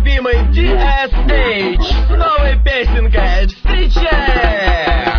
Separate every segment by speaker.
Speaker 1: любимый DSH с новой песенкой. Встречаем!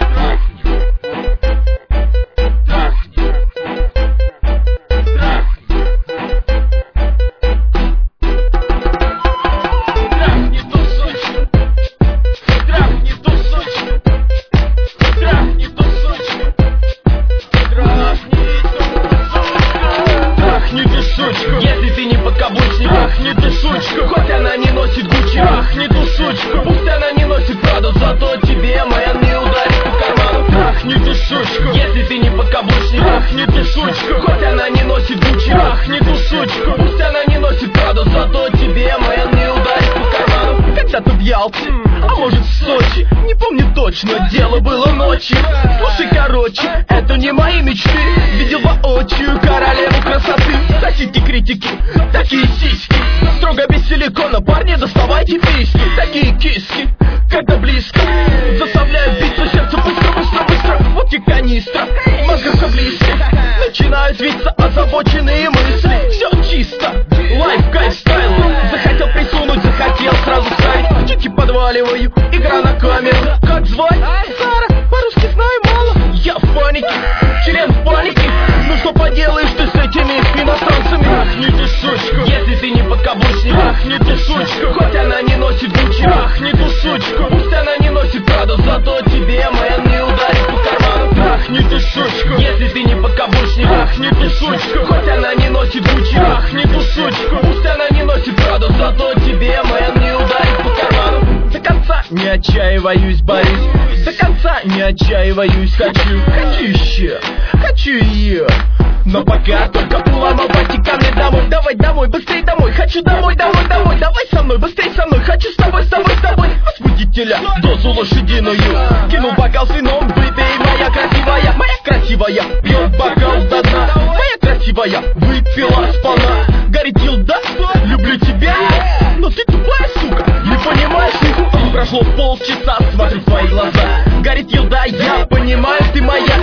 Speaker 1: Если ты не подкаблучник, трахни ту сучку, хоть она не носит Гуччи. Трахни ту сучку, пусть она не носит Праду, зато тебе, мэн, не ударит по карману. Трахни ту сучку, если ты не подкаблучник, трахни ту сучку, хоть она не носит Гуччи. Трахни ту сучку, пусть она не носит Праду, зато тебе, мэн, не ударит по карману. Когда-то в Ялте, а может в Сочи, не помню точно, дело было ночью. Слушай, короче, это не мои мечты. Видел воочию королеву красоты. Соседки критики, такие сиськи, строго без силикона, парни, доставайте письки. Такие киски, когда близко, заставляют биться сердце быстро, быстро, быстро. Вот и канистра, мозга близко, начинают виться озабоченные мысли. Все чисто, лайф, кайф, стайл. Захотел присунуть, захотел сразу ставить. Чики подваливаю, игра на камеру. Как звать? Сара, по-русски знаю мало. Я в панике, член в панике. Ну что поделаешь ты с этими иностранцами? Трахни ту сучку, если ты не подкаблучник. Трахни ту сучку, хоть она не носит Гуччи. Трахни ту сучку, пусть она не носит Праду, зато тебе, мэн, не ударит по карману. Трахни ту сучку, если ты не подкаблучник. Трахни ту сучку, хоть она не носит Гуччи. Трахни ту сучку, пусть она не носит Праду, зато тебе, мэн, не ударит по карману. До конца не отчаиваюсь, борюсь, до конца не отчаиваюсь, хочу еще, хочу ее. Но пока только уломал пойти ко мне домой. Давай домой, быстрей домой, хочу домой, домой, домой. Давай со мной, быстрей со мной, хочу с тобой, с тобой, с тобой. Возбудителя, дозу лошадиную, кинул бокал с вином, выпей, моя красивая, пьет бокал до дна. Моя красивая, выпила сполна. Горит елда, люблю тебя, но ты тупая, сука, не понимаешь нихуя. Прошло полчаса, смотрю в твои глаза. Горит елда, я понимаю, ты моя.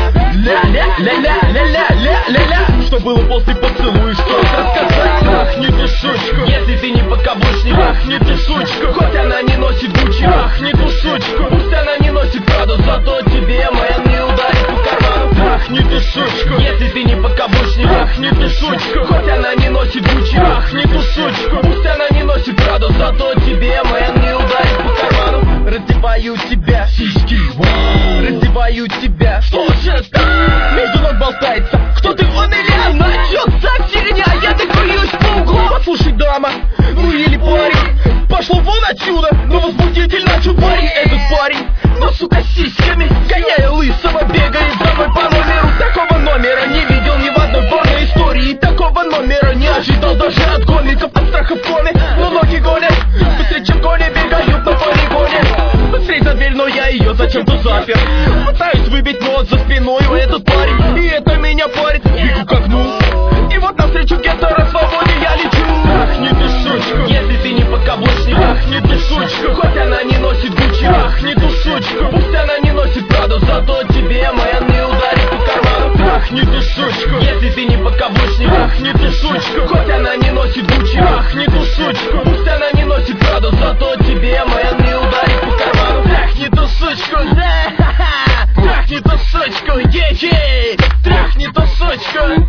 Speaker 1: Ля-ля-ля-ля-ля-ля-ля-ля. Что было после поцелуя, что рассказать? Трахни ту сучку, если ты не подкаблучник. Трахни ту сучку, хоть она не носит Гуччи. Трахни ту сучку, пусть она не носит Праду, зато тебе, мэн, не ударит по карману. Трахни ту сучку, если ты не подкаблучник. Трахни ту сучку, хоть она не носит Гуччи. Трахни ту сучку, пусть она не носит Праду, зато тебе, мэн, не ударит по карману. Раздеваю тебя, сиськи, раздеваю тебя. Что же там? Между ног болтается. Кто ты, он или она? Чё за фигня? Я докуюсь по углу. Послушай, дама, ну или парень, пошло вон отсюда. Но возбудитель начал парень. Этот парень, но сука сиськами, гоняя лысого, бегает за мной по номеру. Такого номера не видел ни в одной порной истории. Такого номера не ожидал даже от гомиков. От страха в коме, но ноги гонят быстрее, чем кони бегают на полигоне. Быстрей за дверь, но я ее зачем-то запер. Пытаюсь выбить мозг за спиной у этот парень, и это меня парит. Бегу к окну, и вот навстречу гетто свободе я лечу. Трахни ту сучку, если ты не подкаблучник. Трахни ту сучку, хоть она не носит Гуччи. Трахни ту сучку, пусть она не носит Праду, зато тебе, мэн, не ударит по карману. Трахни ту сучку, если ты не подкаблучник. Трахни ту сучку, хоть она не носит Гуччи. Трахни ту сучку, пусть она не носит Праду, зато тебе, мэн, не ударит по карману. Трахни ту сучку, да, трахни ту сучку, ей-ей, трахни ту сучку,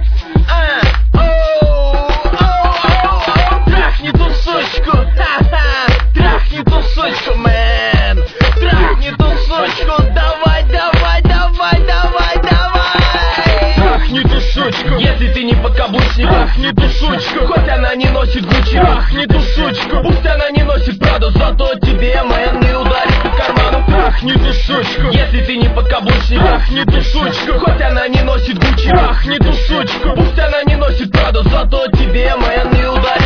Speaker 1: трахни ту сучку, трахни ту сучку, мэн, трахни ту сучку, давай, давай, давай, давай, давай. Трахни ту сучку, если ты не подкаблучник. Трахни ту сучку, хоть она не носит Гуччи. Трахни ту сучку, пусть она не носит Праду, зато тебе, мэн, не ударит по карману. Трахни ту сучку, если ты не подкаблучник. Трахни ту сучку, хоть она не носит Гуччи. Трахни ту сучку, пусть она не носит Праду, зато тебе, мэн, не ударит.